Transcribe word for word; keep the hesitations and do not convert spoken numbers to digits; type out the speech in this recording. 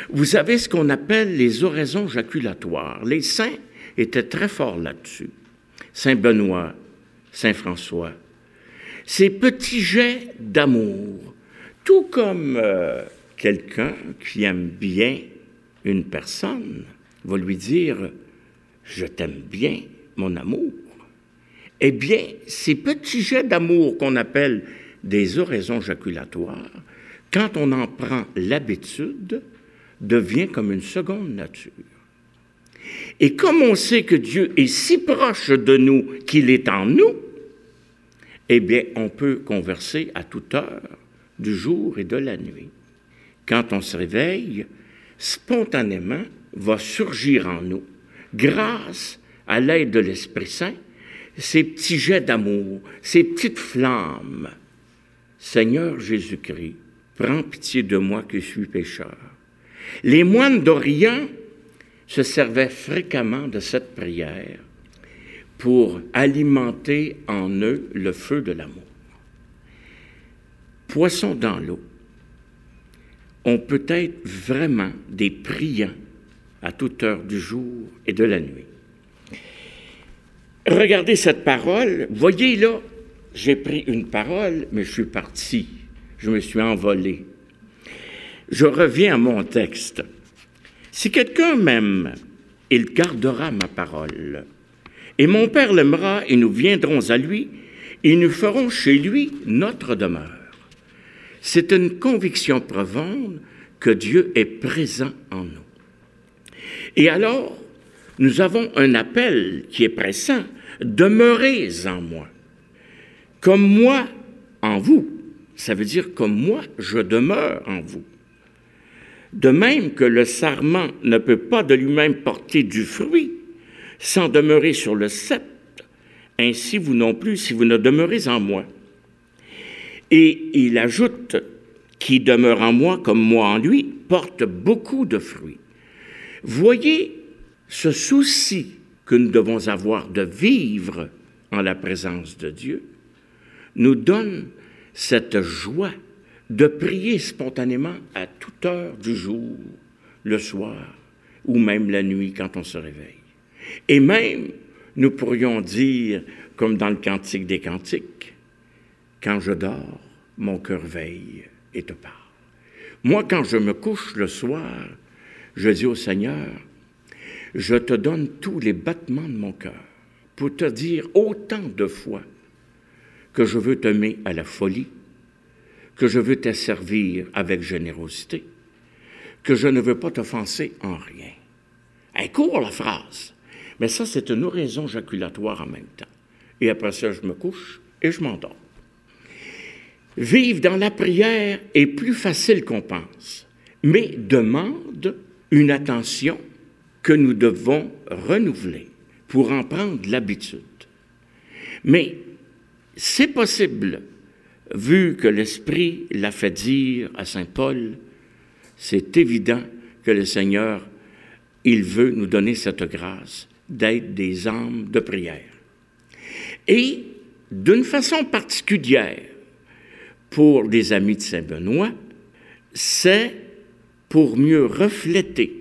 Vous savez ce qu'on appelle les oraisons jaculatoires. Les saints étaient très forts là-dessus. Saint Benoît, Saint François. Ces petits jets d'amour, tout comme euh, quelqu'un qui aime bien une personne va lui dire « Je t'aime bien, mon amour ». Eh bien, ces petits jets d'amour qu'on appelle des oraisons jaculatoires, quand on en prend l'habitude, devient comme une seconde nature. Et comme on sait que Dieu est si proche de nous qu'il est en nous, eh bien, on peut converser à toute heure du jour et de la nuit. Quand on se réveille, spontanément va surgir en nous, grâce à l'aide de l'Esprit Saint, ces petits jets d'amour, ces petites flammes. Seigneur Jésus-Christ, prends pitié de moi qui suis pécheur. Les moines d'Orient se servaient fréquemment de cette prière pour alimenter en eux le feu de l'amour. Poissons dans l'eau, on peut être vraiment des priants à toute heure du jour et de la nuit. Regardez cette parole. Voyez là, j'ai pris une parole, mais je suis parti. Je me suis envolé. Je reviens à mon texte. Si quelqu'un m'aime, il gardera ma parole. Et mon Père l'aimera, et nous viendrons à lui, et nous ferons chez lui notre demeure. C'est une conviction profonde que Dieu est présent en nous. Et alors, nous avons un appel qui est pressant. Demeurez en moi. Comme moi en vous. Ça veut dire comme moi, je demeure en vous. De même que le sarment ne peut pas de lui-même porter du fruit sans demeurer sur le cep, ainsi vous non plus si vous ne demeurez en moi. Et il ajoute, qui demeure en moi comme moi en lui, porte beaucoup de fruits. Voyez ce souci que nous devons avoir de vivre en la présence de Dieu, nous donne cette joie de prier spontanément à toute heure du jour, le soir, ou même la nuit quand on se réveille. Et même, nous pourrions dire, comme dans le Cantique des Cantiques, « Quand je dors, mon cœur veille et te parle. » Moi, quand je me couche le soir, je dis au Seigneur, « Je te donne tous les battements de mon cœur pour te dire autant de fois que je veux t'aimer à la folie, que je veux te servir avec générosité, que je ne veux pas t'offenser en rien. » Elle court la phrase, mais ça, c'est une oraison jaculatoire en même temps. Et après ça, je me couche et je m'endors. Vivre dans la prière est plus facile qu'on pense, mais demande une attention que nous devons renouveler pour en prendre l'habitude. Mais c'est possible, vu que l'Esprit l'a fait dire à saint Paul, c'est évident que le Seigneur, il veut nous donner cette grâce d'être des âmes de prière. Et d'une façon particulière, pour les amis de Saint Benoît, c'est pour mieux refléter